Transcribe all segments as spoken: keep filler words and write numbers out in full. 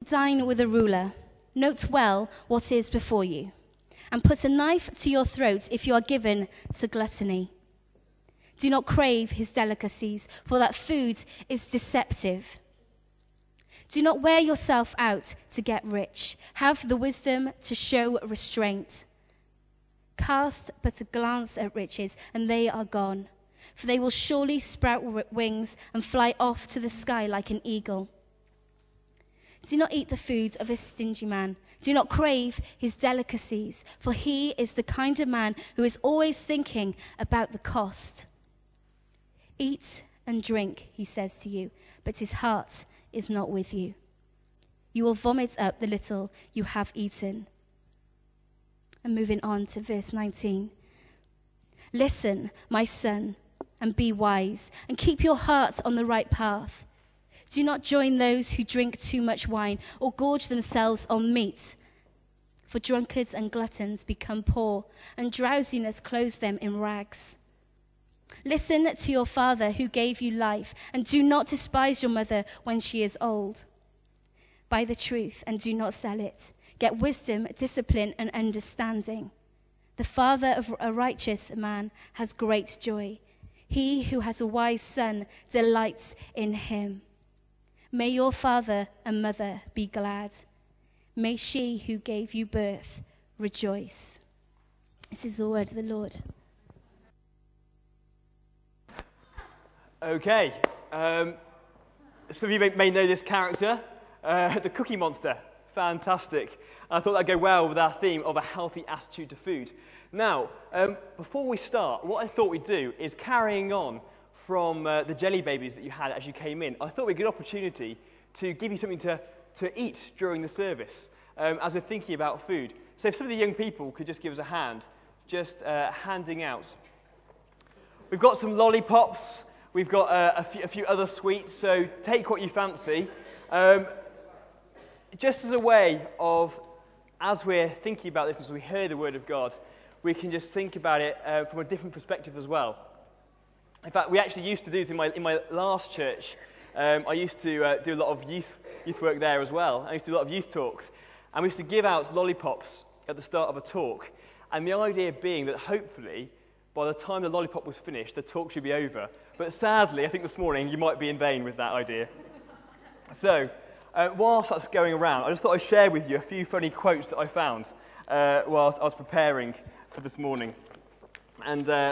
dine with a ruler. Note well what is before you, and put a knife to your throat if you are given to gluttony. Do not crave his delicacies, for that food is deceptive. Do not wear yourself out to get rich. Have the wisdom to show restraint. Cast but a glance at riches, and they are gone, for they will surely sprout wings and fly off to the sky like an eagle. Do not eat the food of a stingy man. Do not crave his delicacies, for he is the kind of man who is always thinking about the cost. Eat and drink, he says to you, but his heart is not with you. You will vomit up the little you have eaten. And moving on to verse nineteen. Listen, my son, and be wise, and keep your heart on the right path. Do not join those who drink too much wine or gorge themselves on meat, for drunkards and gluttons become poor, and drowsiness clothes them in rags. Listen to your father who gave you life, and do not despise your mother when she is old. Buy the truth and do not sell it. Get wisdom, discipline, and understanding. The father of a righteous man has great joy. He who has a wise son delights in him. May your father and mother be glad. May she who gave you birth rejoice. This is the word of the Lord. Okay, um, some of you may, may know this character, uh, the Cookie Monster. Fantastic. I thought that'd go well with our theme of a healthy attitude to food. Now, um, before we start, what I thought we'd do is carrying on from uh, the jelly babies that you had as you came in. I thought it'd be a good opportunity to give you something to, to eat during the service um, as we're thinking about food. So if some of the young people could just give us a hand, just uh, handing out. We've got some lollipops. We've got uh, a, few, a few other sweets, so take what you fancy. Um, just as a way of, as we're thinking about this, as we hear the Word of God, we can just think about it uh, from a different perspective as well. In fact, we actually used to do this in my, in my last church. Um, I used to uh, do a lot of youth, youth work there as well. I used to do a lot of youth talks. And we used to give out lollipops at the start of a talk. And the idea being that hopefully, by the time the lollipop was finished, the talk should be over. But sadly, I think this morning, you might be in vain with that idea. So, uh, whilst that's going around, I just thought I'd share with you a few funny quotes that I found uh, whilst I was preparing for this morning. And uh,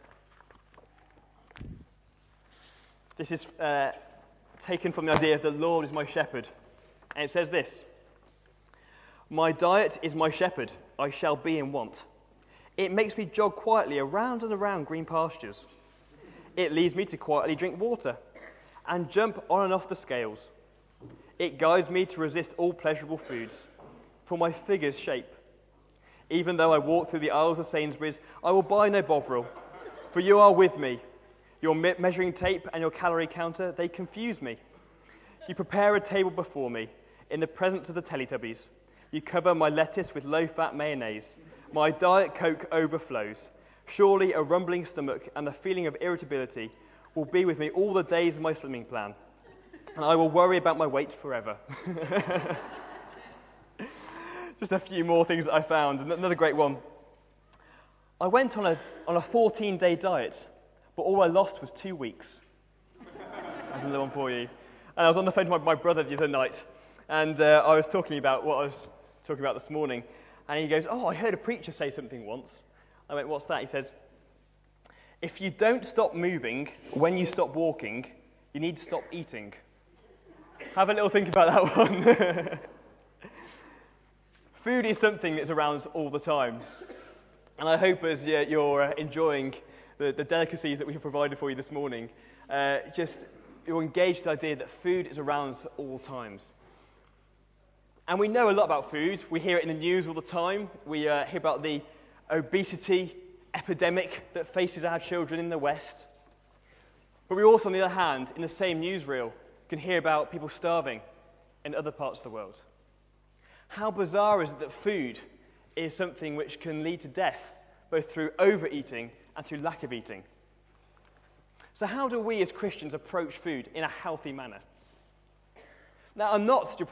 this is uh, taken from the idea of the Lord is my shepherd. And it says this: "My diet is my shepherd, I shall be in want. It makes me jog quietly around and around green pastures. It leads me to quietly drink water and jump on and off the scales. It guides me to resist all pleasurable foods, for my figure's shape. Even though I walk through the aisles of Sainsbury's, I will buy no Bovril, for you are with me. Your me- measuring tape and your calorie counter, they confuse me. You prepare a table before me in the presence of the Teletubbies. You cover my lettuce with low-fat mayonnaise. My Diet Coke overflows. Surely a rumbling stomach and the feeling of irritability will be with me all the days of my slimming plan, and I will worry about my weight forever." Just a few more things that I found. Another great one. "I went on a on a fourteen-day diet, but all I lost was two weeks. That's another one for you. And I was on the phone to my, my brother the other night, and uh, I was talking about what I was talking about this morning, and he goes, "Oh, I heard a preacher say something once." I went, "What's that?" He says, "If you don't stop moving when you stop walking, you need to stop eating." Have a little think about that one. Food is something that's around us all the time. And I hope as you're uh, enjoying the, the delicacies that we have provided for you this morning, uh, just you're engaged with the idea that food is around us at all times. And we know a lot about food. We hear it in the news all the time. We uh, hear about the obesity epidemic that faces our children in the West. But we also, on the other hand, in the same newsreel, can hear about people starving in other parts of the world. How bizarre is it that food is something which can lead to death, both through overeating and through lack of eating? So how do we as Christians approach food in a healthy manner? Now, I'm not, you'll probably be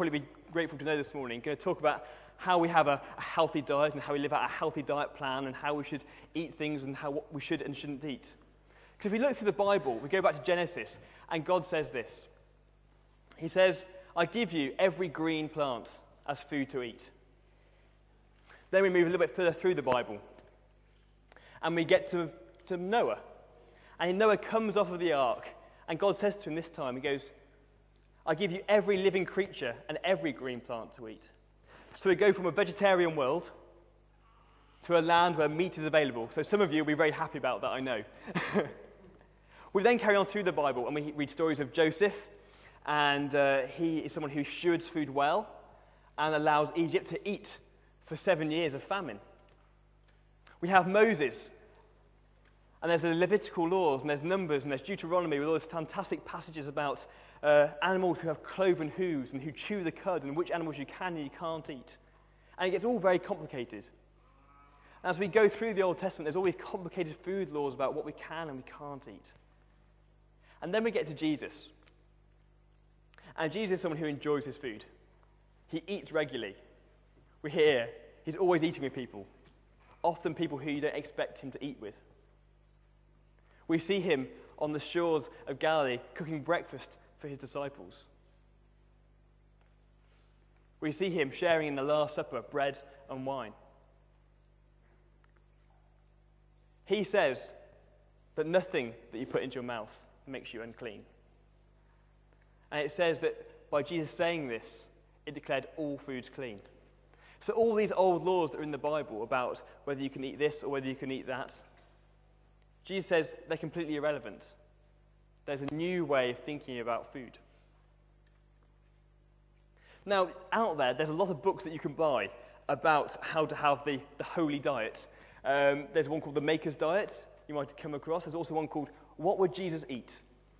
grateful to know this morning, going to talk about how we have a, a healthy diet and how we live out a healthy diet plan and how we should eat things and how what we should and shouldn't eat. Because if we look through the Bible, we go back to Genesis, and God says this. He says, I give you every green plant as food to eat. Then we move a little bit further through the Bible, and we get to, to Noah. And Noah comes off of the ark, and God says to him this time, he goes, I give you every living creature and every green plant to eat. So we go from a vegetarian world to a land where meat is available. So some of you will be very happy about that, I know. We then carry on through the Bible, and we read stories of Joseph, and uh, he is someone who stewards food well and allows Egypt to eat for seven years of famine. We have Moses, and there's the Levitical laws, and there's Numbers, and there's Deuteronomy with all those fantastic passages about uh, animals who have cloven hooves and who chew the cud and which animals you can and you can't eat. And it gets all very complicated. And as we go through the Old Testament, there's always complicated food laws about what we can and we can't eat. And then we get to Jesus. And Jesus is someone who enjoys his food. He eats regularly. We hear he's always eating with people, often people who you don't expect him to eat with. We see him on the shores of Galilee cooking breakfast for his disciples. We see him sharing in the Last Supper bread and wine. He says that nothing that you put into your mouth makes you unclean. And it says that by Jesus saying this, it declared all foods clean. So all these old laws that are in the Bible about whether you can eat this or whether you can eat that, Jesus says they're completely irrelevant. There's a new way of thinking about food. Now, out there, there's a lot of books that you can buy about how to have the, the holy diet. Um, there's one called The Maker's Diet, you might have come across. There's also one called What Would Jesus Eat?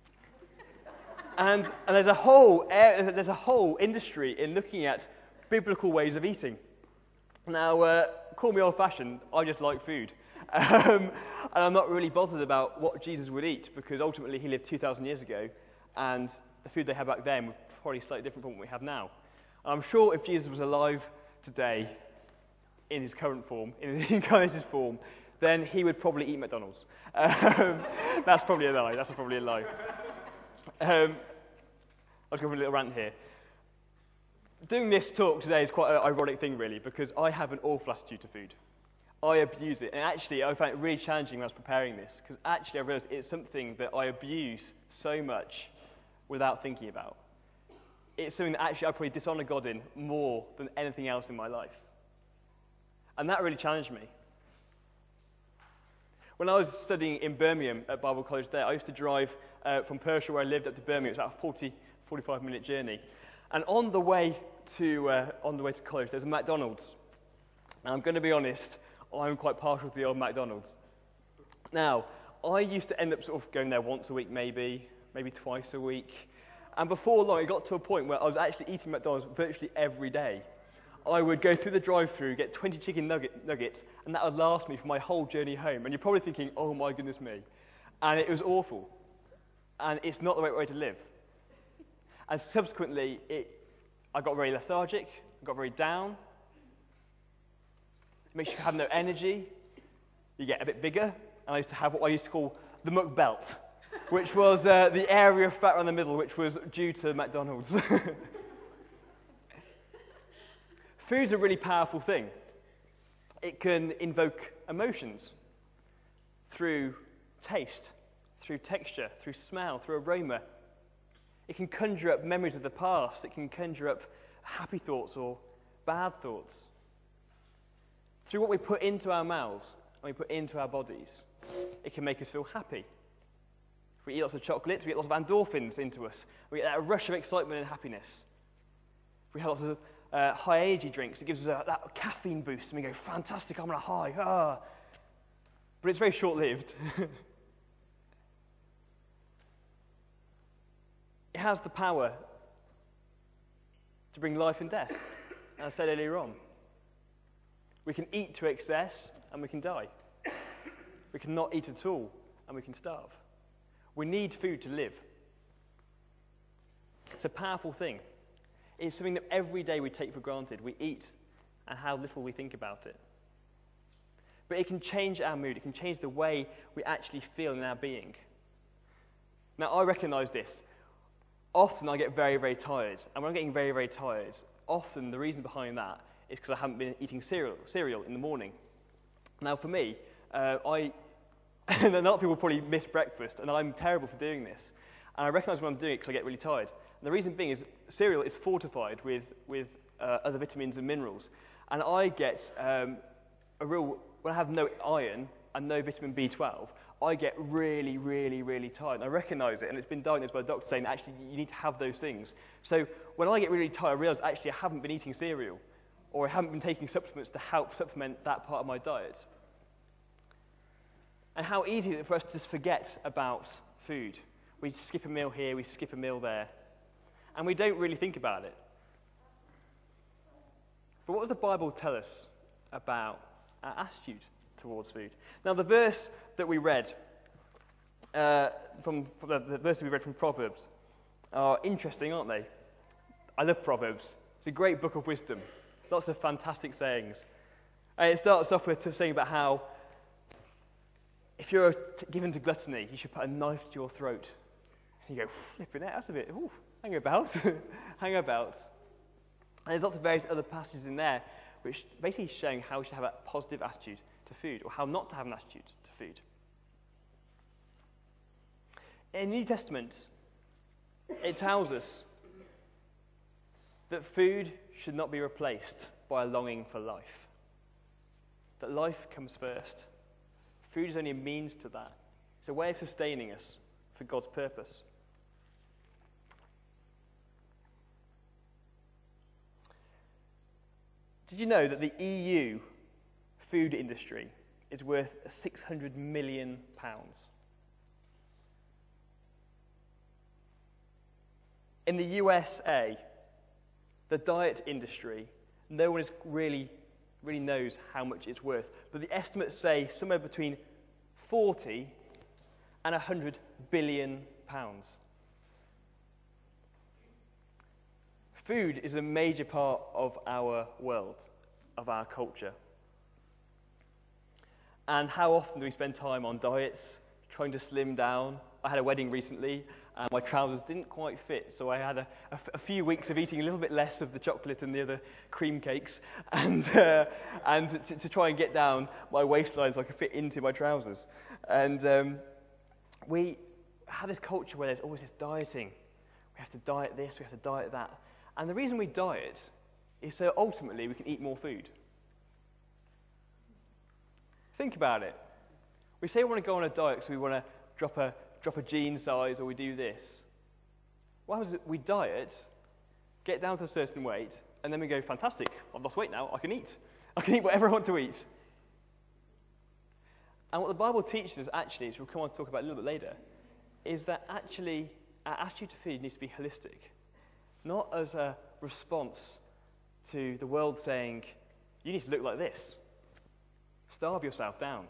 and, and there's a whole there's a whole industry in looking at biblical ways of eating. Now, uh, call me old-fashioned, I just like food. Um, and I'm not really bothered about what Jesus would eat, because ultimately he lived two thousand years ago, and the food they had back then was probably slightly different from what we have now. I'm sure if Jesus was alive today, in his current form, in his incarnated form, then he would probably eat McDonald's. Um, that's probably a lie, that's probably a lie. Um, I'll just go for a little rant here. Doing this talk today is quite an ironic thing, really, because I have an awful attitude to food. I abuse it. And actually, I found it really challenging when I was preparing this, because actually I realised it's something that I abuse so much without thinking about. It's something that actually I probably dishonour God in more than anything else in my life. And that really challenged me. When I was studying in Birmingham at Bible College there, I used to drive uh, from Pershore, where I lived, up to Birmingham. It was about a forty, forty-five minute journey. And on the way to uh, on the way to college, there's a McDonald's. And I'm going to be honest, I'm quite partial to the old McDonald's. Now, I used to end up sort of going there once a week, maybe, maybe twice a week. And before long, it got to a point where I was actually eating McDonald's virtually every day. I would go through the drive-thru, get twenty chicken nugget, nuggets, and that would last me for my whole journey home. And you're probably thinking, oh my goodness me. And it was awful. And it's not the right way to live. And subsequently, it, I got very lethargic, I got very down. It makes you have no energy. You get a bit bigger. And I used to have what I used to call the muck belt, which was uh, the area of fat around the middle, which was due to McDonald's. Food's a really powerful thing. It can invoke emotions through taste, through texture, through smell, through aroma. It can conjure up memories of the past. It can conjure up happy thoughts or bad thoughts. Through what we put into our mouths and we put into our bodies, it can make us feel happy. If we eat lots of chocolate, we get lots of endorphins into us. We get that rush of excitement and happiness. If we have lots of uh, high energy drinks, it gives us a, that caffeine boost, and we go, fantastic, I'm on a high. Ah. But it's very short-lived. It has the power to bring life and death, as I said earlier on. We can eat to excess, and we can die. We can not eat at all, and we can starve. We need food to live. It's a powerful thing. is something that every day we take for granted. We eat, and how little we think about it. But it can change our mood. It can change the way we actually feel in our being. Now, I recognise this. Often I get very, very tired. And when I'm getting very, very tired, often the reason behind that is because I haven't been eating cereal, cereal in the morning. Now, for me, uh, I, and a lot of people probably miss breakfast, and I'm terrible for doing this. And I recognise when I'm doing it because I get really tired. And the reason being is cereal is fortified with, with uh, other vitamins and minerals. And I get um, a real, when I have no iron and no vitamin B twelve, I get really, really, really tired. And I recognise it, and it's been diagnosed by the doctor saying that actually you need to have those things. So when I get really tired, I realise actually I haven't been eating cereal, or I haven't been taking supplements to help supplement that part of my diet. And how easy is it for us to just forget about food? We skip a meal here, we skip a meal there, and we don't really think about it. But what does the Bible tell us about our attitude towards food? Now, the verse that we read, uh, from, from the, the verse we read from Proverbs, are interesting, aren't they? I love Proverbs. It's a great book of wisdom. Lots of fantastic sayings. And it starts off with saying about how if you're t- given to gluttony, you should put a knife to your throat. And you go, flipping it, that's a bit, ooh, hang about, hang about. And there's lots of various other passages in there which basically showing how we should have a positive attitude to food, or how not to have an attitude to food. In the New Testament, it tells us that food should not be replaced by a longing for life. That life comes first. Food is only a means to that. It's a way of sustaining us for God's purpose. Did you know that the E U food industry is worth six hundred million pounds? In the U S A, the diet industry, no one is really, really knows how much it's worth, but the estimates say somewhere between forty and one hundred billion pounds. Food is a major part of our world, of our culture. And how often do we spend time on diets, trying to slim down? I had a wedding recently, and my trousers didn't quite fit, so I had a, a, a few weeks of eating a little bit less of the chocolate and the other cream cakes, and uh, and to, to try and get down my waistline so I could fit into my trousers. And um, we have this culture where there's always this dieting. We have to diet this, we have to diet that. And the reason we diet is so ultimately we can eat more food. Think about it. We say we want to go on a diet, so we want to drop a drop a jean size, or we do this. What happens is we diet, get down to a certain weight, and then we go, fantastic, I've lost weight now, I can eat. I can eat whatever I want to eat. And what the Bible teaches us, actually, which we'll come on to talk about a little bit later, is that actually our attitude to food needs to be holistic. Not as a response to the world saying, you need to look like this. Starve yourself down.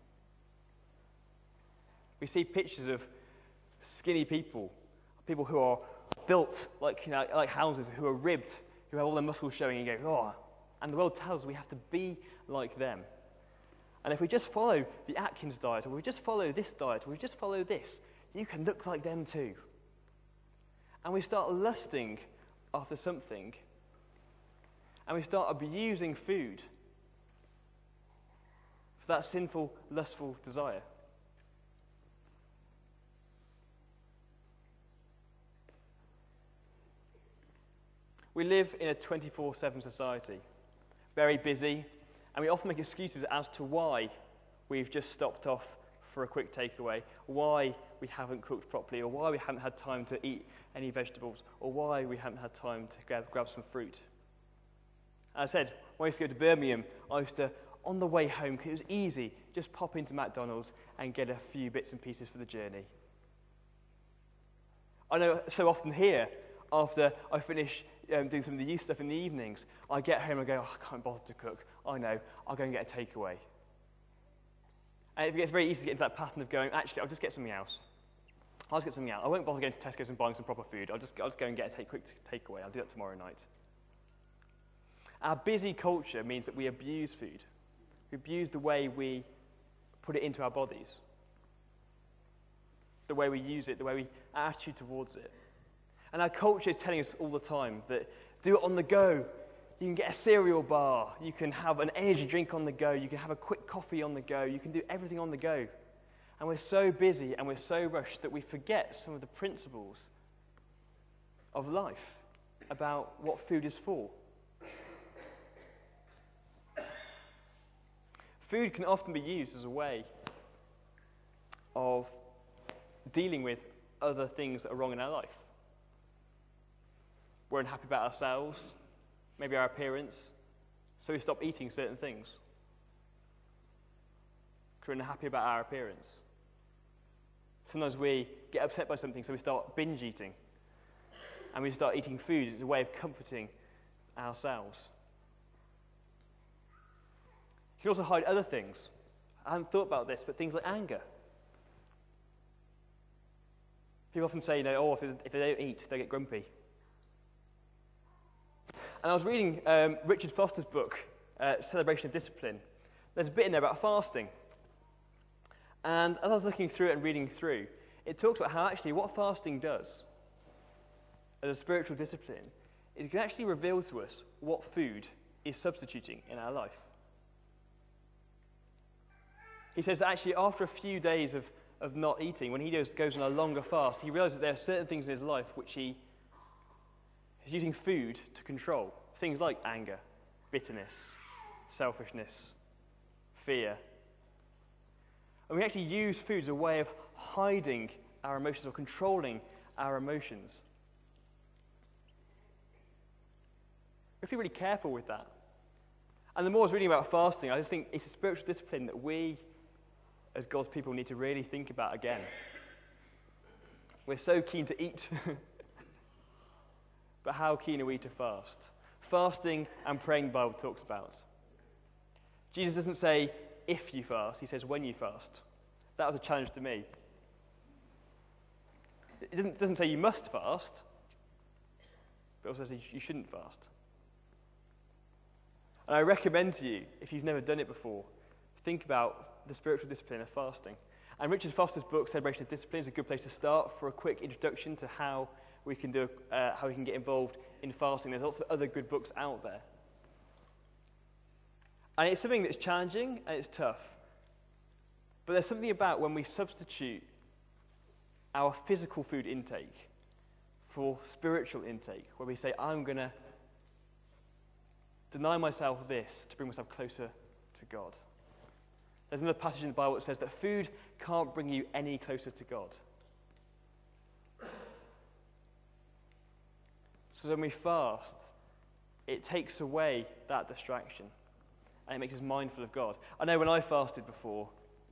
We see pictures of skinny people, people who are built like, you know, like houses, who are ribbed, who have all their muscles showing, and you go, oh. And the world tells us we have to be like them. And if we just follow the Atkins diet, or we just follow this diet, or we just follow this, you can look like them too. And we start lusting after something, and we start abusing food for that sinful, lustful desire. We live in a twenty-four seven society, very busy, and we often make excuses as to why we've just stopped off for a quick takeaway, why we haven't cooked properly, or why we haven't had time to eat any vegetables, or why we haven't had time to grab, grab some fruit. As I said, when I used to go to Birmingham, I used to, on the way home, because it was easy, just pop into McDonald's and get a few bits and pieces for the journey. I know so often here, after I finish um, doing some of the youth stuff in the evenings, I get home and go, oh, I can't bother to cook. I know, I'll go and get a takeaway. And it gets very easy to get into that pattern of going, actually, I'll just get something else. I'll just get something out. I won't bother going to Tesco's and buying some proper food. I'll just, I'll just go and get a take, quick takeaway. I'll do that tomorrow night. Our busy culture means that we abuse food. We abuse the way we put it into our bodies, the way we use it, the way we our attitude towards it. And our culture is telling us all the time that do it on the go. You can get a cereal bar. You can have an energy drink on the go. You can have a quick coffee on the go. You can do everything on the go. And we're so busy and we're so rushed that we forget some of the principles of life about what food is for. Food can often be used as a way of dealing with other things that are wrong in our life. We're unhappy about ourselves, maybe our appearance, so we stop eating certain things. We're unhappy about our appearance. Sometimes we get upset by something, so we start binge eating. And we start eating food as a way of comforting ourselves. You can also hide other things. I hadn't thought about this, but things like anger. People often say, you know, oh, if, if they don't eat, they get grumpy. And I was reading um, Richard Foster's book, uh, Celebration of Discipline. There's a bit in there about fasting. And as I was looking through it and reading through, it talks about how actually what fasting does as a spiritual discipline is it can actually reveal to us what food is substituting in our life. He says that actually after a few days of, of not eating, when he goes, goes on a longer fast, he realizes that there are certain things in his life which he is using food to control. Things like anger, bitterness, selfishness, fear. And we actually use food as a way of hiding our emotions or controlling our emotions. We have to be really careful with that. And the more I was reading about fasting, I just think it's a spiritual discipline that we, as God's people, need to really think about again. We're so keen to eat, but how keen are we to fast? Fasting and praying, the Bible talks about. Jesus doesn't say, if you fast, he says when you fast. That was a challenge to me. It doesn't, doesn't say you must fast, but it also says you shouldn't fast. And I recommend to you, if you've never done it before, think about the spiritual discipline of fasting. And Richard Foster's book, Celebration of Discipline, is a good place to start for a quick introduction to how we can do, uh, how we can get involved in fasting. There's lots of other good books out there. And it's something that's challenging and it's tough. But there's something about when we substitute our physical food intake for spiritual intake, where we say, I'm going to deny myself this to bring myself closer to God. There's another passage in the Bible that says that food can't bring you any closer to God. So when we fast, it takes away that distraction. And it makes us mindful of God. I know when I fasted before,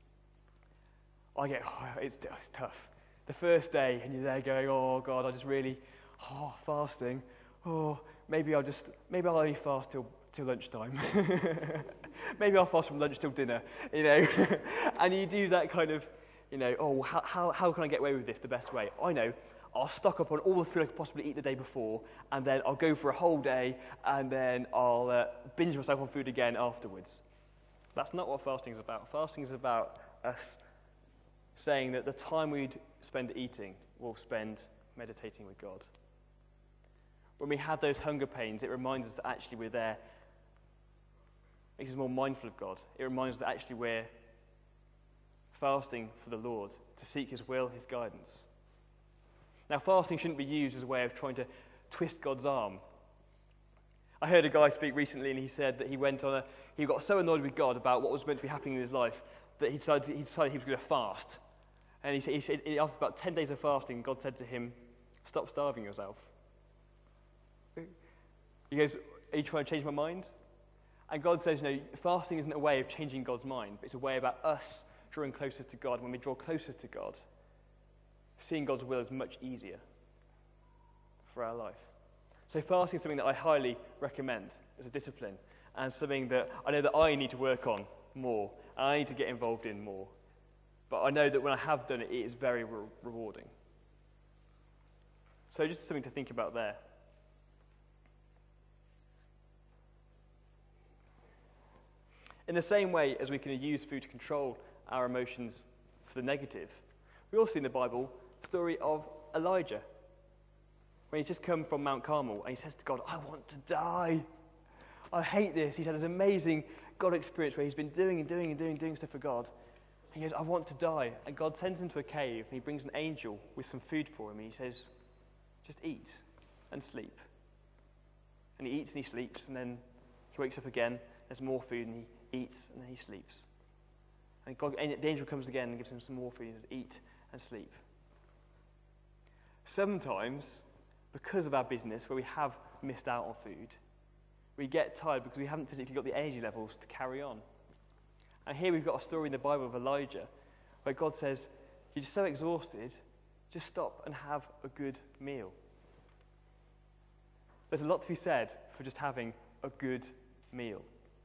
I get, oh, it's, it's tough. The first day, and you're there going, oh, God, I just really, oh, fasting. Oh, maybe I'll just, maybe I'll only fast till, till lunchtime. Maybe I'll fast from lunch till dinner, you know. And you do that kind of, you know, oh, how, how, how can I get away with this the best way? I know. I'll stock up on all the food I could possibly eat the day before, and then I'll go for a whole day, and then I'll uh, binge myself on food again afterwards. That's not what fasting is about. Fasting is about us saying that the time we'd spend eating, we'll spend meditating with God. When we have those hunger pains, it reminds us that actually we're there. It makes us more mindful of God. It reminds us that actually we're fasting for the Lord, to seek his will, his guidance. Now, fasting shouldn't be used as a way of trying to twist God's arm. I heard a guy speak recently, and he said that he went on a, he got so annoyed with God about what was meant to be happening in his life that he decided he, decided he was going to fast. And he said, he said after about ten days of fasting, God said to him, "Stop starving yourself." He goes, "Are you trying to change my mind?" And God says, "No, fasting isn't a way of changing God's mind, but it's a way about us drawing closer to God. When we draw closer to God, seeing God's will is much easier for our life." So fasting is something that I highly recommend as a discipline, and something that I know that I need to work on more, and I need to get involved in more. But I know that when I have done it, it is very re- rewarding. So just something to think about there. In the same way as we can use food to control our emotions for the negative, we also see in the Bible the story of Elijah. When he's just come from Mount Carmel and he says to God, I want to die. I hate this. He's had this amazing God experience where he's been doing and doing and doing and doing stuff for God. And he goes, I want to die. And God sends him to a cave and he brings an angel with some food for him. And he says, just eat and sleep. And he eats and he sleeps, and then he wakes up again. There's more food and he eats and then he sleeps. And God, and the angel comes again and gives him some more food and says, eat and sleep. Sometimes, because of our business, where we have missed out on food, we get tired because we haven't physically got the energy levels to carry on. And here we've got a story in the Bible of Elijah where God says, you're just so exhausted, just stop and have a good meal. There's a lot to be said for just having a good meal.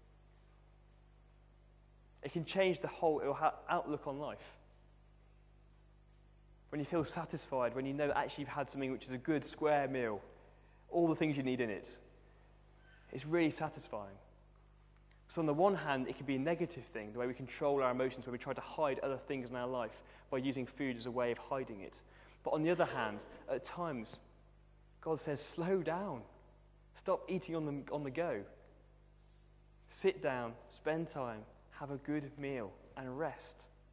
It can change the whole outlook on life. When you feel satisfied, when you know that actually you've had something which is a good square meal, all the things you need in it, it's really satisfying. So on the one hand, it can be a negative thing, the way we control our emotions, where we try to hide other things in our life by using food as a way of hiding it. But on the other hand, at times, God says, slow down. Stop eating on the, on the go. Sit down, spend time, have a good meal, and rest.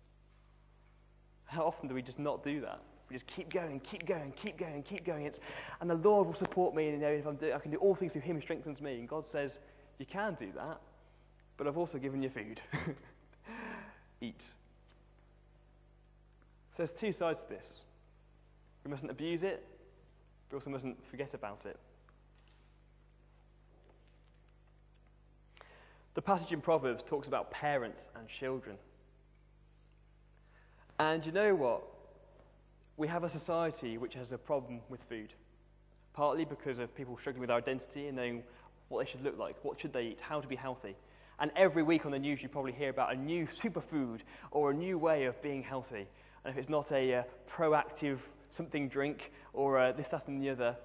How often do we just not do that? We just keep going, keep going, keep going, keep going. It's, and the Lord will support me, and you know, if I'm do, I can do all things through Him who strengthens me. And God says, you can do that, but I've also given you food. Eat. So there's two sides to this. We mustn't abuse it, but we also mustn't forget about it. The passage in Proverbs talks about parents and children. And you know what? We have a society which has a problem with food, partly because of people struggling with their identity and knowing what they should look like, what should they eat, how to be healthy. And every week on the news you probably hear about a new superfood or a new way of being healthy. And if it's not a uh, proactive something drink or uh, this, that and the other,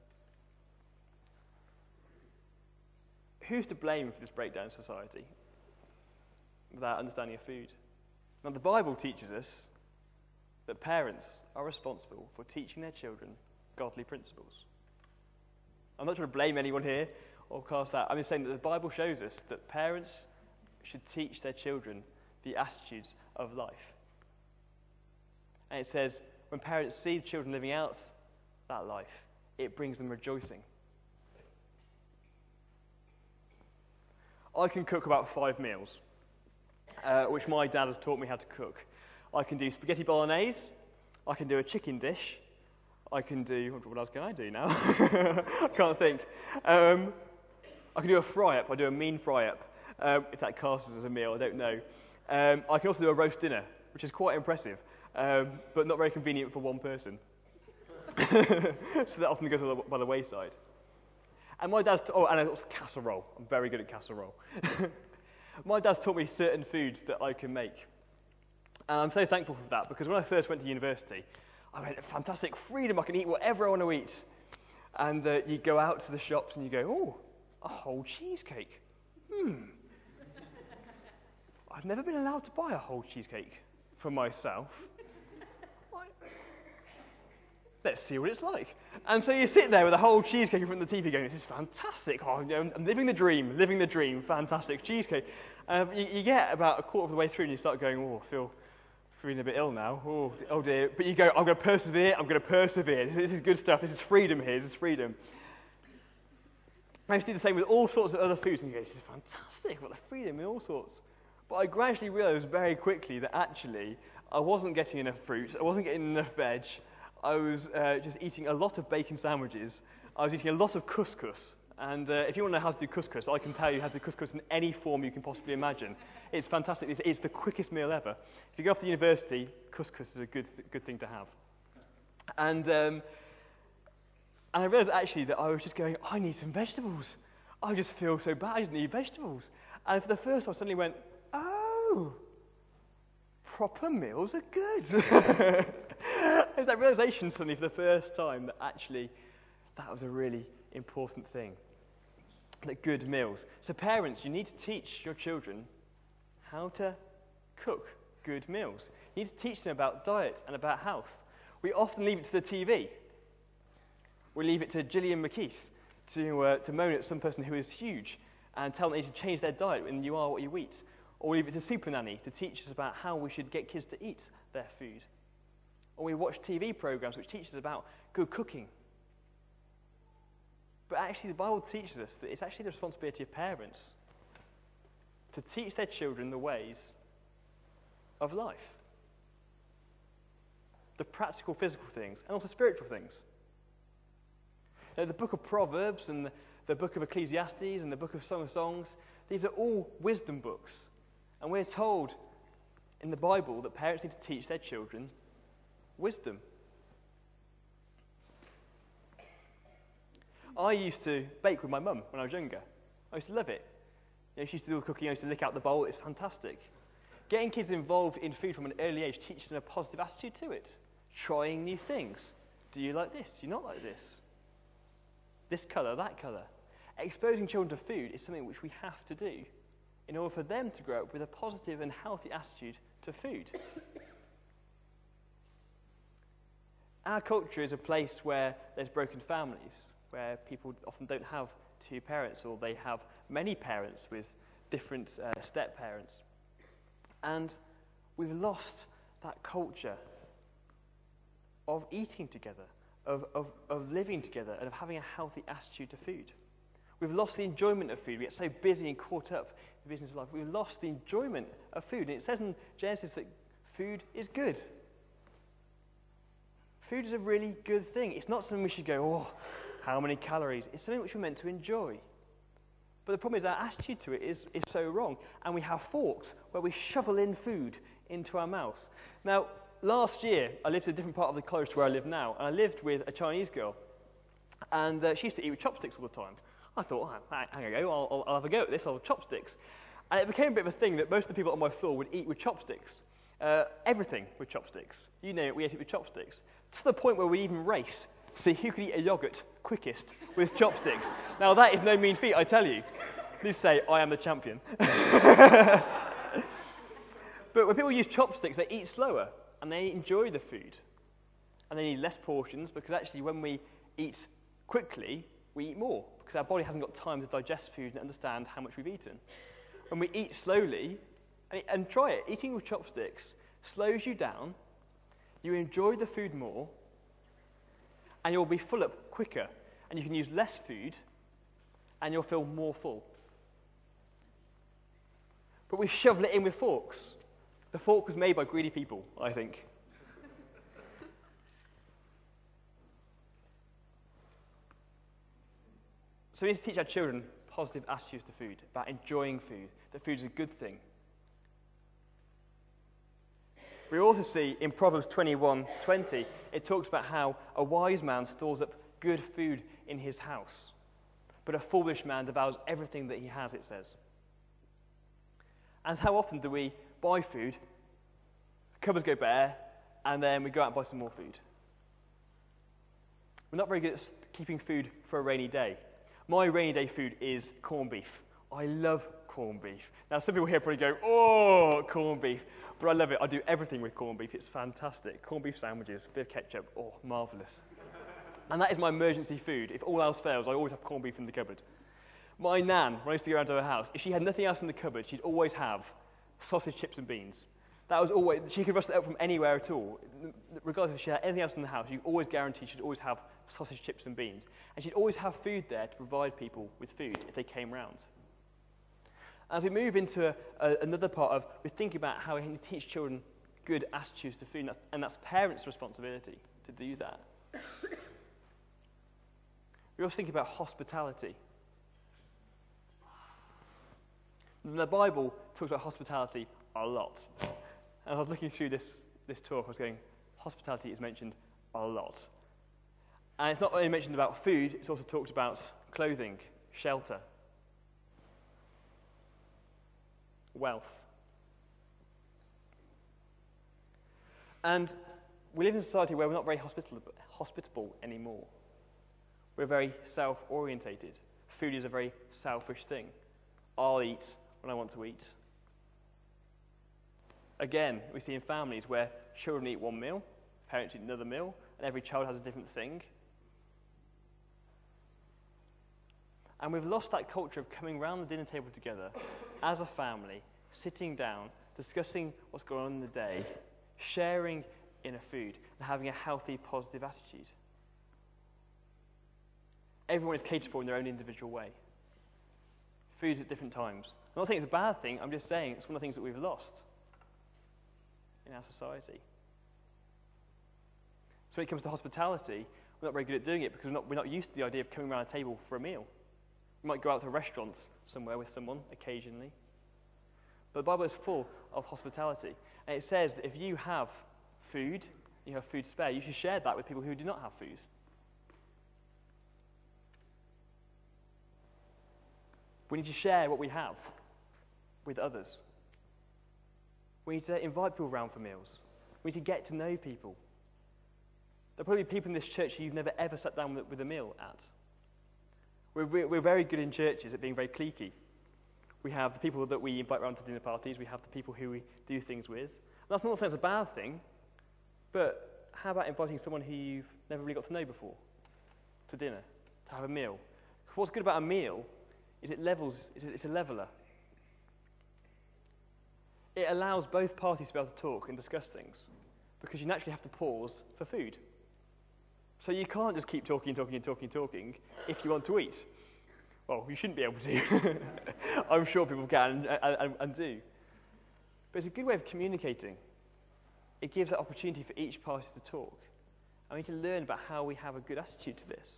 who's to blame for this breakdown of society without understanding of food? Now, the Bible teaches us that parents are responsible for teaching their children godly principles. I'm not trying to blame anyone here or cast that. I'm just saying that the Bible shows us that parents should teach their children the attitudes of life. And it says, when parents see the children living out that life, it brings them rejoicing. I can cook about five meals, uh, which my dad has taught me how to cook. I can do spaghetti bolognese, I can do a chicken dish, I can do, what else can I do now? I can't think. Um, I can do a fry-up, I do a mean fry-up, um, if that counts as a meal, I don't know. Um, I can also do a roast dinner, which is quite impressive, um, but not very convenient for one person. So that often goes by the, by the wayside. And my dad's, t- oh, and also casserole. I'm very good at casserole. My dad's taught me certain foods that I can make. And I'm so thankful for that, because when I first went to university, I went, fantastic freedom, I can eat whatever I want to eat. And uh, you go out to the shops and you go, oh, a whole cheesecake. Hmm. I've never been allowed to buy a whole cheesecake for myself. Let's see what it's like. And so you sit there with a whole cheesecake in front of the T V going, this is fantastic. Oh, I'm living the dream, living the dream, fantastic cheesecake. Um, you, you get about a quarter of the way through and you start going, oh, I feel feeling a bit ill now. Oh, oh dear. But you go, I'm going to persevere, I'm going to persevere. This, this is good stuff. This is freedom here. This is freedom. I used to do the same with all sorts of other foods and you go, this is fantastic. What the freedom in all sorts. But I gradually realised very quickly that actually I wasn't getting enough fruit. I wasn't getting enough veg. I was uh, just eating a lot of bacon sandwiches. I was eating a lot of couscous. And uh, if you want to know how to do couscous, I can tell you how to do couscous in any form you can possibly imagine. It's fantastic. It's, it's the quickest meal ever. If you go off to university, couscous is a good th- good thing to have. And, um, and I realised actually that I was just going, I need some vegetables. I just feel so bad. I just need vegetables. And for the first time, I suddenly went, oh, proper meals are good. was that realization suddenly for the first time that actually that was a really important thing. That good meals. So parents, you need to teach your children how to cook good meals. You need to teach them about diet and about health. We often leave it to the T V. We leave it to Gillian McKeith to, uh, to moan at some person who is huge and tell them they should change their diet when you are what you eat. Or we leave it to Super Nanny to teach us about how we should get kids to eat their food. Or we watch T V programs which teach us about good cooking. But actually the Bible teaches us that it's actually the responsibility of parents to teach their children the ways of life. The practical, physical things, and also spiritual things. Now, the book of Proverbs and the, the book of Ecclesiastes and the book of Song of Songs, these are all wisdom books. And we're told in the Bible that parents need to teach their children wisdom. I used to bake with my mum when I was younger. I used to love it. You know, she used to do the cooking, I used to lick out the bowl, it's fantastic. Getting kids involved in food from an early age teaches them a positive attitude to it. Trying new things. Do you like this? Do you not like this? This colour, that colour. Exposing children to food is something which we have to do in order for them to grow up with a positive and healthy attitude to food. Our culture is a place where there's broken families, where people often don't have two parents, or they have many parents with different uh, step-parents. And we've lost that culture of eating together, of, of, of living together, and of having a healthy attitude to food. We've lost the enjoyment of food. We get so busy and caught up in the business of life. We've lost the enjoyment of food. And it says in Genesis that food is good. Food is a really good thing. It's not something we should go, oh, how many calories? It's something which we're meant to enjoy. But the problem is our attitude to it is, is so wrong. And we have forks where we shovel in food into our mouth. Now, last year, I lived in a different part of the college to where I live now, and I lived with a Chinese girl. And uh, she used to eat with chopsticks all the time. I thought, oh, hang on, go, I'll, I'll, I'll have a go at this, I'll have chopsticks. And it became a bit of a thing that most of the people on my floor would eat with chopsticks. Uh, everything with chopsticks. You know it, we ate it with chopsticks. To the point where we even race to see who could eat a yoghurt quickest with chopsticks. Now, that is no mean feat, I tell you. Please say, I am the champion. But when people use chopsticks, they eat slower, and they enjoy the food. And they need less portions, because actually when we eat quickly, we eat more, because our body hasn't got time to digest food and understand how much we've eaten. When we eat slowly, and, and try it, eating with chopsticks slows you down, you enjoy the food more, and you'll be full up quicker, and you can use less food, and you'll feel more full. But we shovel it in with forks. The fork was made by greedy people, I think. So we need to teach our children positive attitudes to food, about enjoying food, that food is a good thing. We also see in Proverbs twenty-one twenty, it talks about how a wise man stores up good food in his house, but a foolish man devours everything that he has, it says. And how often do we buy food, the cupboards go bare, and then we go out and buy some more food? We're not very good at keeping food for a rainy day. My rainy day food is corned beef. I love corned beef. Now, some people here probably go, oh, corned beef. But I love it. I do everything with corned beef. It's fantastic. Corned beef sandwiches, a bit of ketchup. Oh, marvellous. And that is my emergency food. If all else fails, I always have corned beef in the cupboard. My nan, when I used to go around to her house, if she had nothing else in the cupboard, she'd always have sausage, chips, and beans. That was always, she could rustle it out from anywhere at all. Regardless if she had anything else in the house, you always guarantee she'd always have sausage, chips, and beans. And she'd always have food there to provide people with food if they came round. As we move into a, a, another part of, we think about how we can teach children good attitudes to food, and that's, and that's parents' responsibility to do that. We also think about hospitality. The Bible talks about hospitality a lot. And I was looking through this, this talk, I was going, hospitality is mentioned a lot. And it's not only mentioned about food, it's also talked about clothing, shelter, wealth. And we live in a society where we're not very hospitable, hospitable anymore. We're very self-orientated. Food is a very selfish thing. I'll eat when I want to eat. Again, we see in families where children eat one meal, parents eat another meal, and every child has a different thing. And we've lost that culture of coming around the dinner table together as a family, sitting down, discussing what's going on in the day, sharing in a food, and having a healthy, positive attitude. Everyone is catered for in their own individual way. Foods at different times. I'm not saying it's a bad thing, I'm just saying it's one of the things that we've lost in our society. So when it comes to hospitality, we're not very good at doing it because we're not, we're not used to the idea of coming around a table for a meal. We might go out to a restaurant somewhere with someone occasionally. But the Bible is full of hospitality. And it says that if you have food, you have food spare, you should share that with people who do not have food. We need to share what we have with others. We need to invite people around for meals. We need to get to know people. There are probably people in this church who you've never ever sat down with, with a meal at. We're, we're very good in churches at being very cliquey. We have the people that we invite around to dinner parties. We have the people who we do things with. And that's not saying it's a bad thing, but how about inviting someone who you've never really got to know before to dinner, to have a meal? Because what's good about a meal is it levels, it's a leveler. It allows both parties to be able to talk and discuss things because you naturally have to pause for food. So you can't just keep talking, talking, talking, talking if you want to eat. Well, you shouldn't be able to. I'm sure people can and, and, and do. But it's a good way of communicating. It gives that opportunity for each party to talk. And we need to learn about how we have a good attitude to this.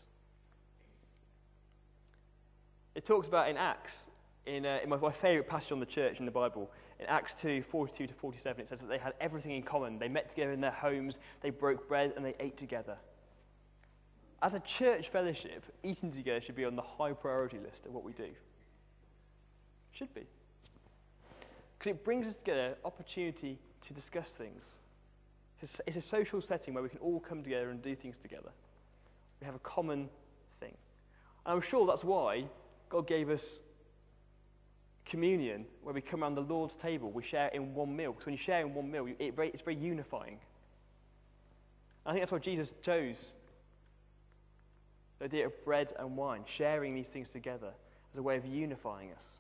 It talks about in Acts, in, uh, in my, my favourite passage on the church in the Bible, in Acts two, forty-two to forty-seven, it says that they had everything in common. They met together in their homes, they broke bread, and they ate together. As a church fellowship, eating together should be on the high priority list of what we do. Should be. Because it brings us together opportunity to discuss things. It's, it's a social setting where we can all come together and do things together. We have a common thing. And I'm sure that's why God gave us communion, where we come around the Lord's table, we share in one meal. Because when you share in one meal, it, it's very unifying. I think that's why Jesus chose the idea of bread and wine, sharing these things together as a way of unifying us.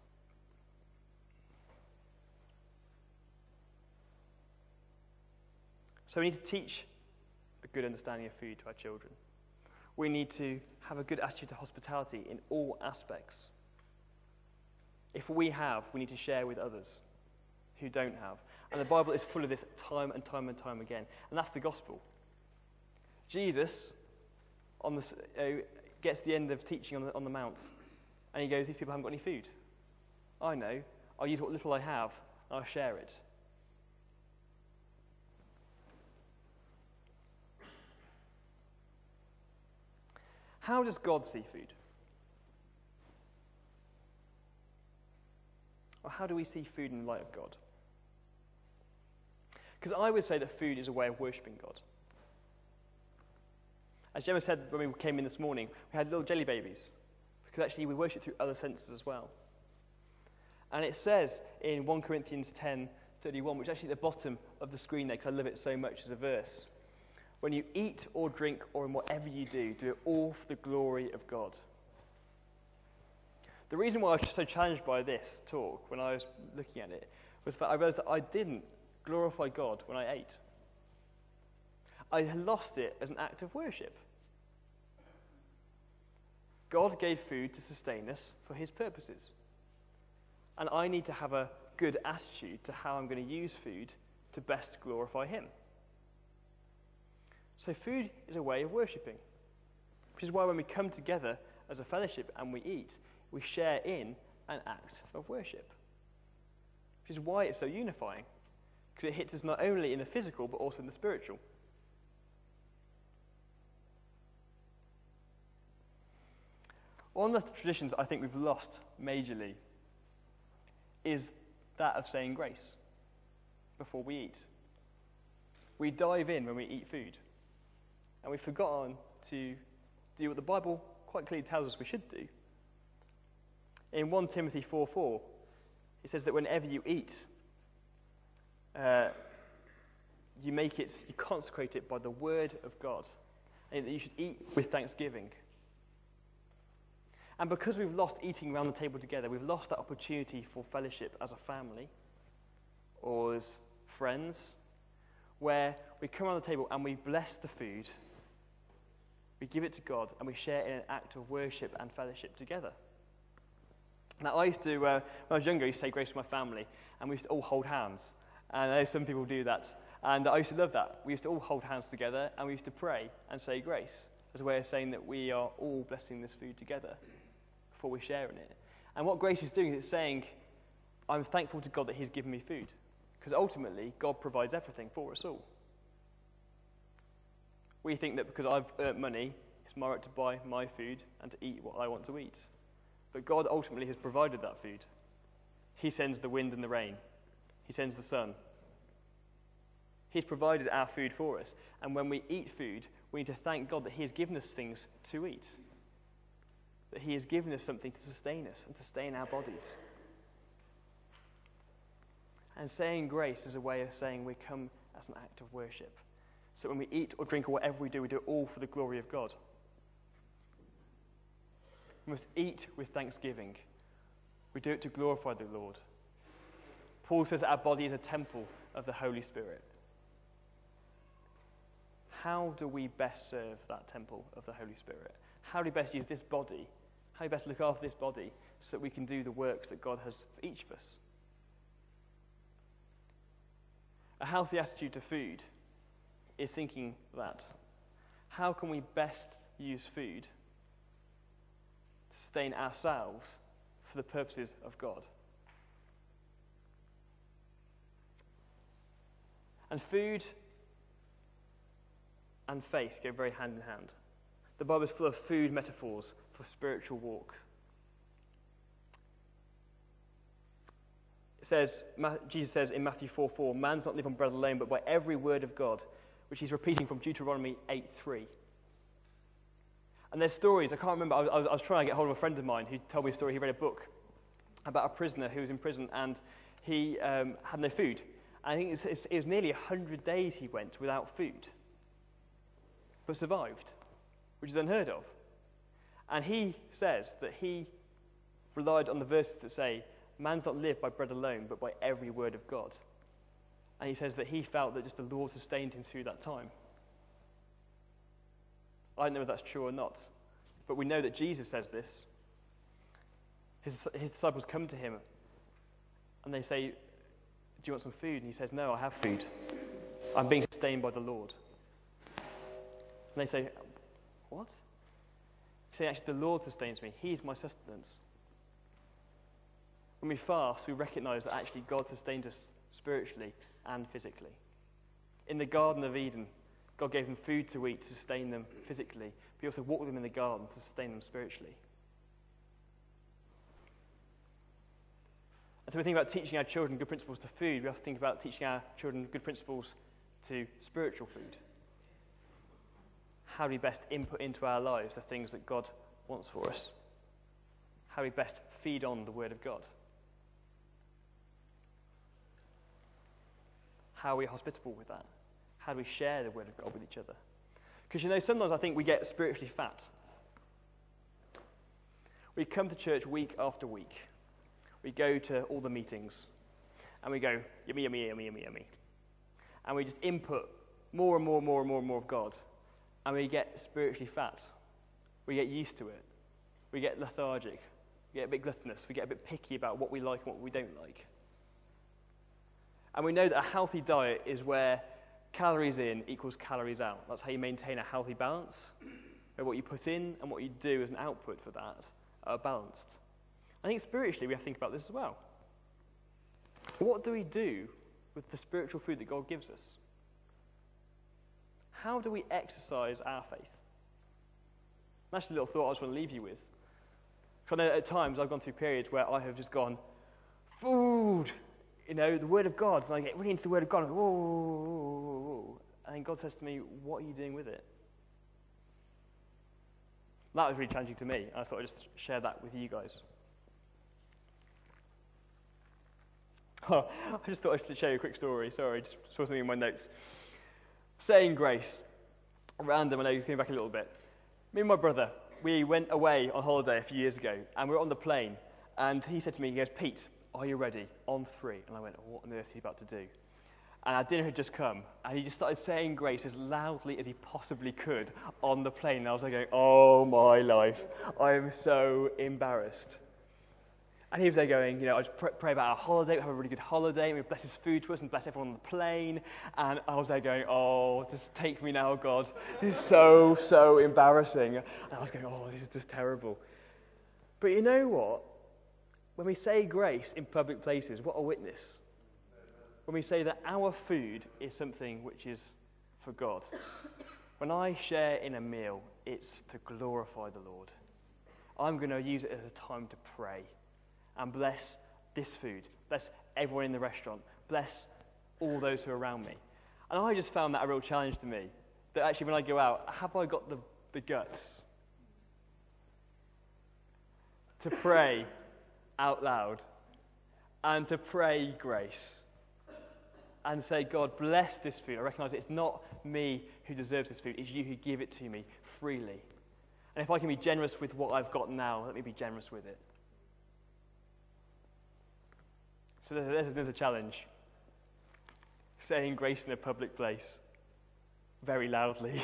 So we need to teach a good understanding of food to our children. We need to have a good attitude to hospitality in all aspects. If we have, we need to share with others who don't have. And the Bible is full of this time and time and time again. And that's the gospel. Jesus on the, uh, gets to the end of teaching on the, on the Mount, and he goes, these people haven't got any food. I know. I'll use what little I have, and I'll share it. How does God see food? Or how do we see food in the light of God? Because I would say that food is a way of worshipping God. As Gemma said when we came in this morning, we had little jelly babies, because actually we worship through other senses as well. And it says in First Corinthians ten thirty-one, which is actually at the bottom of the screen there, because I love it so much as a verse, when you eat or drink or in whatever you do, do it all for the glory of God. The reason why I was so challenged by this talk when I was looking at it was that I realised that I didn't glorify God when I ate. I lost it as an act of worship. God gave food to sustain us for his purposes. And I need to have a good attitude to how I'm going to use food to best glorify him. So food is a way of worshipping, which is why when we come together as a fellowship and we eat, we share in an act of worship. Which is why it's so unifying, because it hits us not only in the physical but also in the spiritual. One of the traditions I think we've lost majorly is that of saying grace before we eat. we dive in when we eat food. And we've forgotten to do what the Bible quite clearly tells us we should do. In First Timothy four four, it says that whenever you eat, uh, you make it, you consecrate it by the word of God, and that you should eat with thanksgiving. And because we've lost eating around the table together, we've lost that opportunity for fellowship as a family or as friends, where we come around the table and we bless the food, we give it to God, and we share in an act of worship and fellowship together. Now, I used to, uh, when I was younger, I used to say grace with my family, and we used to all hold hands. And I know some people do that. And I used to love that. We used to all hold hands together, and we used to pray and say grace as a way of saying that we are all blessing this food together before we share in it. And what grace is doing is it's saying, I'm thankful to God that he's given me food. Because ultimately, God provides everything for us all. We think that because I've earned money, it's my right to buy my food and to eat what I want to eat. But God ultimately has provided that food. He sends the wind and the rain. He sends the sun. He's provided our food for us. And when we eat food, we need to thank God that he has given us things to eat. That he has given us something to sustain us and to sustain our bodies. And saying grace is a way of saying we come as an act of worship. So when we eat or drink or whatever we do, we do it all for the glory of God. We must eat with thanksgiving. We do it to glorify the Lord. Paul says that our body is a temple of the Holy Spirit. How do we best serve that temple of the Holy Spirit? How do we best use this body? How do we best look after this body so that we can do the works that God has for each of us? A healthy attitude to food is thinking that. How can we best use food to sustain ourselves for the purposes of God? And food and faith go very hand in hand. The Bible is full of food metaphors for spiritual walk. It says, Jesus says in Matthew four four, man's not live on bread alone, but by every word of God, which he's repeating from Deuteronomy eight three. And there's stories, I can't remember, I was, I was trying to get hold of a friend of mine who told me a story. He read a book about a prisoner who was in prison and he um, had no food. And I think it's, it's, it was nearly one hundred days he went without food, but survived, which is unheard of. And he says that he relied on the verses that say, man's not lived by bread alone, but by every word of God. And he says that he felt that just the Lord sustained him through that time. I don't know if that's true or not, but we know that Jesus says this. His, his disciples come to him and they say, do you want some food? And he says, no, I have food. I'm being sustained by the Lord. And they say, what? He says, actually, the Lord sustains me. He is my sustenance. When we fast, we recognize that actually God sustains us spiritually and physically. In the Garden of Eden, God gave them food to eat to sustain them physically, but he also walked with them in the garden to sustain them spiritually. And so we think about teaching our children good principles to food, we have to think about teaching our children good principles to spiritual food. How do we best input into our lives the things that God wants for us? How do we best feed on the Word of God? How are we hospitable with that? How do we share the Word of God with each other? Because, you know, sometimes I think we get spiritually fat. We come to church week after week. We go to all the meetings. And we go, yummy, yummy, yummy, yummy, yummy. And we just input more and more and more and more and more of God. And we get spiritually fat. We get used to it. We get lethargic. We get a bit gluttonous. We get a bit picky about what we like and what we don't like. And we know that a healthy diet is where calories in equals calories out. That's how you maintain a healthy balance, where what you put in and what you do as an output for that are balanced. I think spiritually we have to think about this as well. What do we do with the spiritual food that God gives us? How do we exercise our faith? That's a little thought I just want to leave you with. Because I know at times I've gone through periods where I have just gone, food, you know, the Word of God, and I get really into the Word of God, and, whoa, whoa, whoa, whoa, whoa. And then God says to me, what are you doing with it? That was really challenging to me. I thought I'd just share that with you guys. Oh, I just thought I should share you a quick story. Sorry, I just saw something in my notes. Saying grace. Random, I know, going back a little bit. Me and my brother, we went away on holiday a few years ago, and we were on the plane, and he said to me, he goes, Pete, are you ready? On three. And I went, what on earth are you about to do? And our dinner had just come, and he just started saying grace as loudly as he possibly could on the plane. And I was like going, oh my life, I am so embarrassed. And he was there going, you know, I just pray, pray about our holiday, we have a really good holiday, and we bless his food to us and bless everyone on the plane. And I was there going, oh, just take me now, God. This is so, so embarrassing. And I was going, oh, this is just terrible. But you know what? When we say grace in public places, what a witness. When we say that our food is something which is for God. When I share in a meal, it's to glorify the Lord. I'm going to use it as a time to pray. And bless this food. Bless everyone in the restaurant. Bless all those who are around me. And I just found that a real challenge to me. That actually when I go out, have I got the, the guts to pray out loud and to pray grace and say, God, bless this food. I recognise it's not me who deserves this food. It's you who give it to me freely. And if I can be generous with what I've got now, let me be generous with it. So there's, there's a challenge. Saying grace in a public place, very loudly.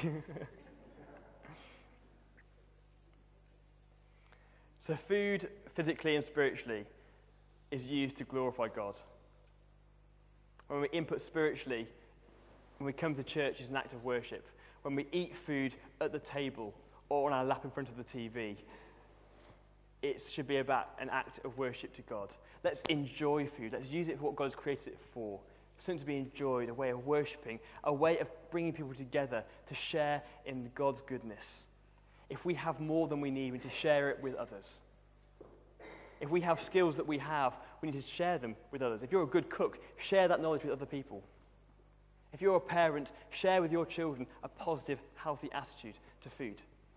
So food, physically and spiritually, is used to glorify God. When we input spiritually, when we come to church, it's an act of worship. When we eat food at the table or on our lap in front of the T V, it should be about an act of worship to God. Let's enjoy food. Let's use it for what God has created it for. Something to be enjoyed, a way of worshipping, a way of bringing people together to share in God's goodness. If we have more than we need, we need to share it with others. If we have skills that we have, we need to share them with others. If you're a good cook, share that knowledge with other people. If you're a parent, share with your children a positive, healthy attitude to food.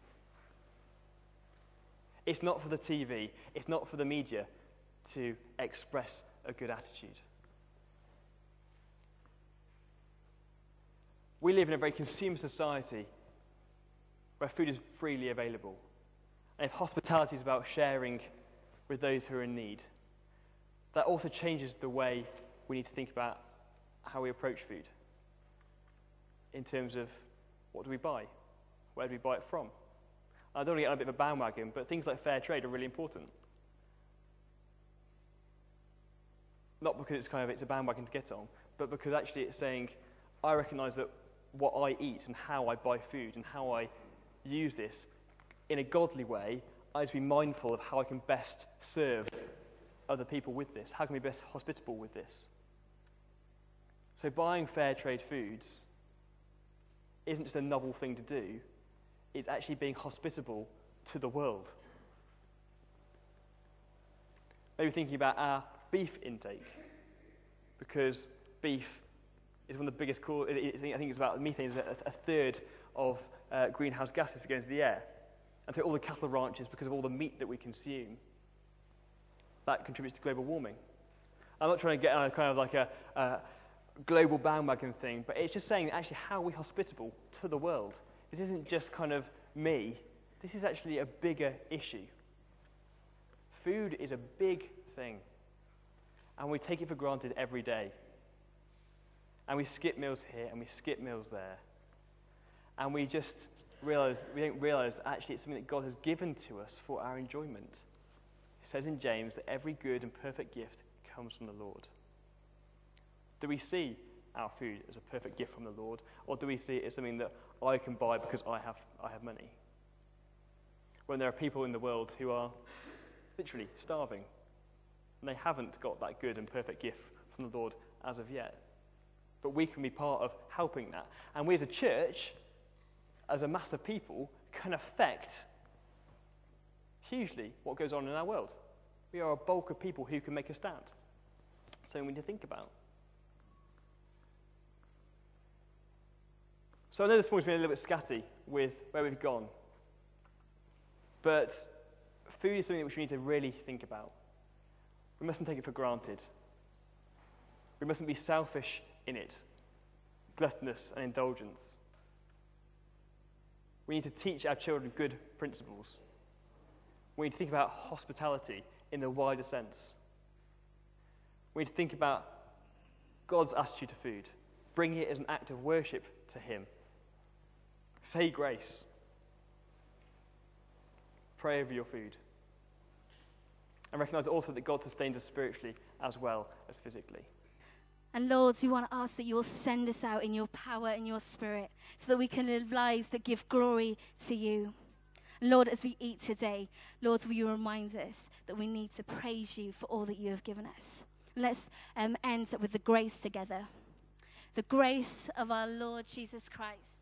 It's not for the T V, it's not for the media to express a good attitude. We live in a very consumer society where food is freely available. And if hospitality is about sharing with those who are in need, that also changes the way we need to think about how we approach food. In terms of, what do we buy? Where do we buy it from? I don't want to get on a bit of a bandwagon, but things like fair trade are really important. Not because it's kind of it's a bandwagon to get on, but because actually it's saying, I recognise that what I eat and how I buy food and how I use this in a godly way, I need to be mindful of how I can best serve other people with this. How can we be best hospitable with this? So buying fair trade foods isn't just a novel thing to do, it's actually being hospitable to the world. Maybe thinking about our beef intake, because beef is one of the biggest cause. I think it's about methane is a, a third of uh, greenhouse gases that go into the air, and through all the cattle ranches, because of all the meat that we consume, that contributes to global warming. I'm not trying to get on a kind of like a, a global bandwagon thing, but it's just saying actually how we're hospitable to the world. This isn't just kind of me. This is actually a bigger issue. Food is a big thing, and we take it for granted every day. And we skip meals here, and we skip meals there. And we just realize, we don't realize that actually it's something that God has given to us for our enjoyment. It says in James that every good and perfect gift comes from the Lord. Do we see our food as a perfect gift from the Lord, or do we see it as something that I can buy because I have I have money? When there are people in the world who are literally starving, and they haven't got that good and perfect gift from the Lord as of yet. But we can be part of helping that. And we as a church, as a mass of people, can affect hugely what goes on in our world. We are a bulk of people who can make a stand. So we need to think about. So I know this morning's been a little bit scatty with where we've gone, but food is something which we need to really think about. We mustn't take it for granted. We mustn't be selfish in it, gluttonous and indulgence. We need to teach our children good principles. We need to think about hospitality in the wider sense. We need to think about God's attitude to food. Bring it as an act of worship to him. Say grace. Pray over your food. And recognize also that God sustains us spiritually as well as physically. And Lord, we want to ask that you will send us out in your power and your spirit so that we can live lives that give glory to you. And Lord, as we eat today, Lord, will you remind us that we need to praise you for all that you have given us. Let's um, end with the grace together. The grace of our Lord Jesus Christ,